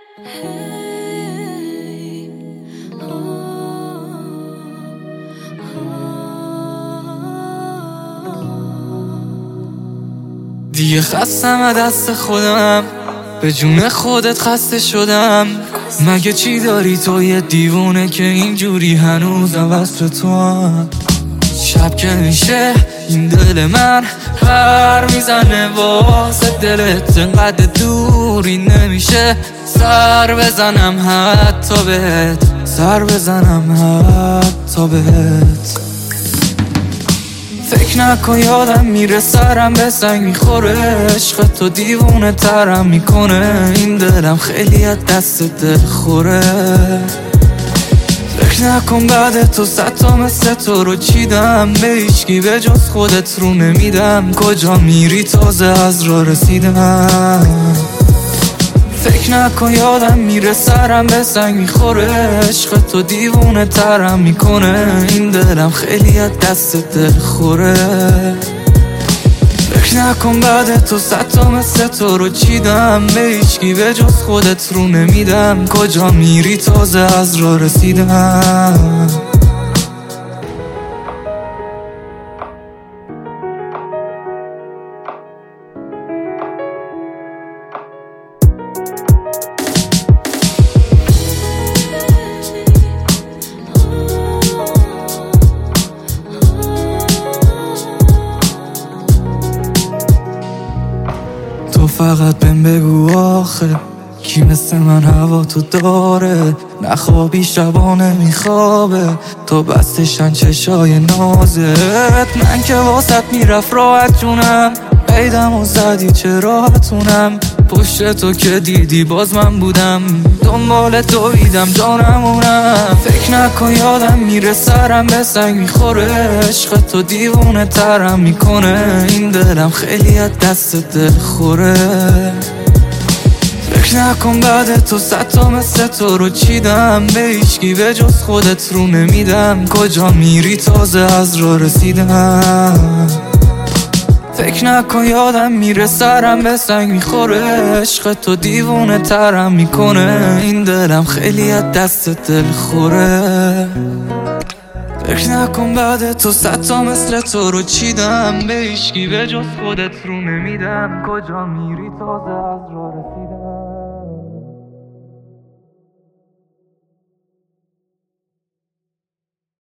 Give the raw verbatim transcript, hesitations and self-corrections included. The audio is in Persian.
دیگه خستم از دست خودم، به جون خودت خسته شدم. مگه چی داری تو یه دیوونه که اینجوری هنوزم وصل تو هم؟ شب که میشه این دل من پر میزنه واسه دلت، انقدر دوری نمیشه سر بزنم حتی بهت، سر بزنم حتی بهت. فکر نکن یادم میره سرم به سنگ میخوره، عشق تو دیوونه ترم میکنه، این دلم خیلی از دست دل خوره. فکر نکن بعد تو صد تا مثل تو رو چیدم، به هیچکی به جز خودت رو نمیدم، کجا میری تازه از راه رسیدم. فکر نکن یادم میره سرم به سنگ میخوره، عشق تو دیوونه ترم میکنه، این دلم خیلی از دست دل خوره. فکر نکن بعد تو صد تا مثل تو رو چیدم، به هیچکی به جز خودت رو نمیدم، کجا میری تازه از راه رسیدم. تو فقط بهم بگو آخه کی مثل من هوا تو داره، نخوابی شبانه میخوابه تو بستشن چشای نازت. من که واسط میرفت راحت جونم، قیدم و زدی چه راحتونم، پشت تو که دیدی باز من بودم، دنبال تو ایدم جانمونم. فکر نکن یادم میره سرم به سنگ میخوره، عشق تو دیوونه ترم میکنه، این دلم خیلی از دست دل خوره. فکر نکن بعد تو صد تا مثل تو رو چیدم، به هیچکی به جز خودت رو نمیدم، کجا میری تازه از راه رسیدم. فکر نکن یادم میره سرم به سنگ میخوره، عشق تو دیوونه ترم میکنه، این دلم خیلی از دست دل خوره. فکر نکن بعد تو صد تا مثل تو رو چیدم، به هیچکی به جز خودت رو نمیدم، کجا میری تازه از راه